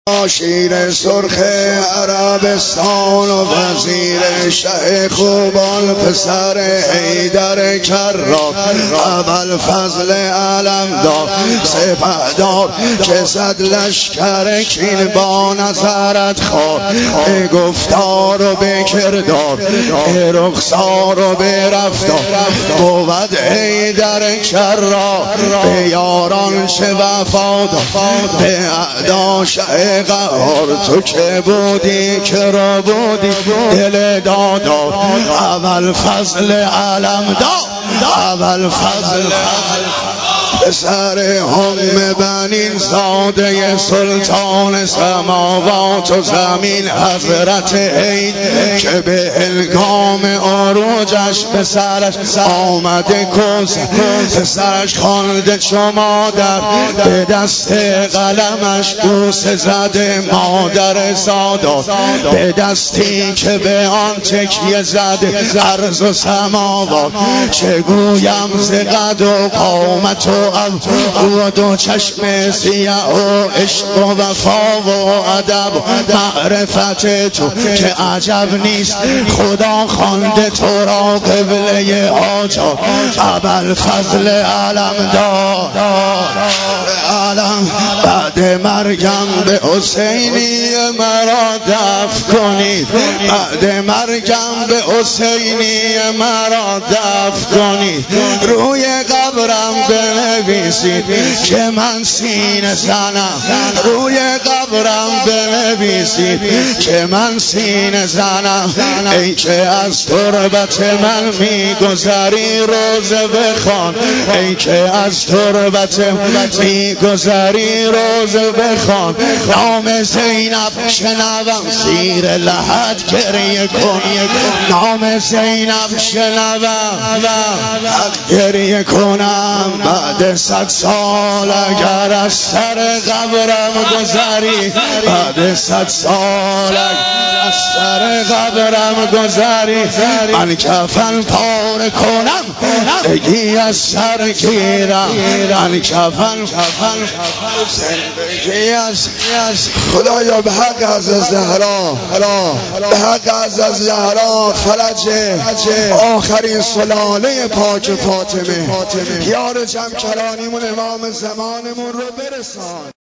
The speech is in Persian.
شیر سرخ عربستان و وزیر شه خوبان پسر حیدر کرار ابوالفضل علمدار سپهدار که صد لشکر کین با نظرت خواه به گفتار و به کردار به رخسار و به رفتار بود حیدر کرار به یاران چه وفادار به اعدا شه قهار تو که بودی که را بودی دل دادا ابوالفضل علمدار ابوالفضل پسر هم بنین زاده سلطان سماوات و زمین حضرت عید که به الگام عروجش به سرش آمده کس پسرش خوانده چو مادر به دست قلمش بوسه زده مادر سادات به دستی که به آن تکیه زده ارض و سماوات چه گویم ز قد و قامت و دو چشم سیاه و عشق و وفا و ادب معرفت تو که عجب نیست خدا خوانده تو را قبله حاجات ابوالفضل علمدار علم بعد مرگم به حسینی مرا دفن کنید بعد مرگم به حسینی مرا دفن کنید روی قبرم بنویسید که من سینه زنم روی قبرم بنویسید که من سینه زنم ای که از تربت من میگذری روزه بخوان ای که از تربت میگذری روزه بخوان نام زینب شنوم زیر لحد گریه کن نام زینب شنوم گریه کنم بعد 100 سال اگر از سر قبرم گذری بعد 100 سال از سر قبرم گذری من کفن پاره کنم زندگی از سر گیرم من کفن زندگی از خدایا به حق از زهرا به حق از زهرا فرج آخرین سلاله پاک فاطمه یار جمع کرانیمون امام زمانمون رو برسان.